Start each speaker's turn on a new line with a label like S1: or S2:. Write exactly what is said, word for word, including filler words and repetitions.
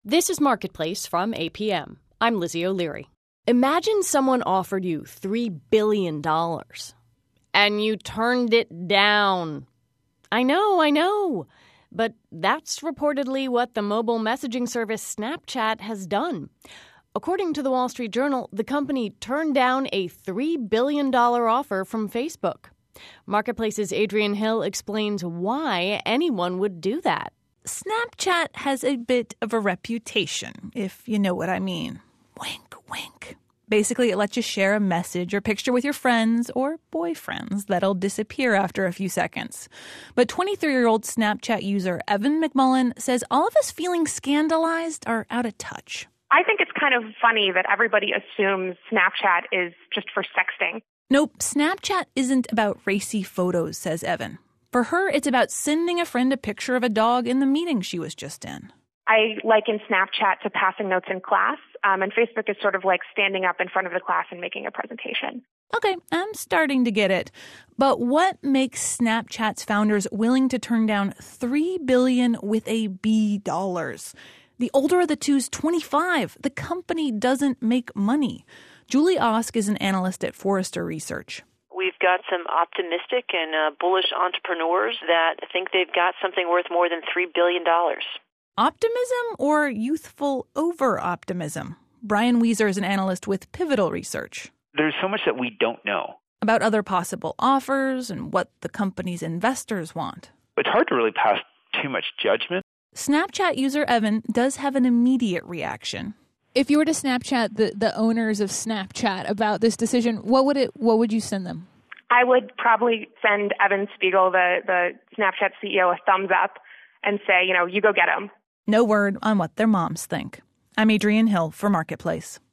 S1: This is Marketplace from A P M. I'm Lizzie O'Leary. Imagine someone offered you three billion dollars and you turned it down. I know, I know. But that's reportedly what the mobile messaging service Snapchat has done. According to the Wall Street Journal, the company turned down a three billion dollars offer from Facebook. Marketplace's Adrienne Hill explains why anyone would do that.
S2: Snapchat has a bit of a reputation, if you know what I mean. Wink, wink. Basically, it lets you share a message or picture with your friends or boyfriends that'll disappear after a few seconds. But twenty-three-year-old Snapchat user Evan McMullen says all of us feeling scandalized are out of touch.
S3: I think it's kind of funny that everybody assumes Snapchat is just for sexting.
S2: Nope, Snapchat isn't about racy photos, says Evan. For her, it's about sending a friend a picture of a dog in the meeting she was just in.
S3: I liken Snapchat to passing notes in class, um, and Facebook is sort of like standing up in front of the class and making a presentation.
S2: Okay, I'm starting to get it. But what makes Snapchat's founders willing to turn down three billion dollars with a B dollars? The older of the two's twenty-five. The company doesn't make money. Julie Osk is an analyst at Forrester Research.
S4: We've got some optimistic and uh, bullish entrepreneurs that think they've got something worth more than three billion dollars.
S2: Optimism or youthful over-optimism? Brian Weiser is an analyst with Pivotal Research.
S5: There's so much that we don't know
S2: about other possible offers and what the company's investors want.
S5: It's hard to really pass too much judgment.
S2: Snapchat user Evan does have an immediate reaction.
S6: If you were to Snapchat the, the owners of Snapchat about this decision, what would it? What would you send them?
S3: I would probably send Evan Spiegel, the, the Snapchat C E O, a thumbs up and say, you know, you go get him.
S2: No word on what their moms think. I'm Adrienne Hill for Marketplace.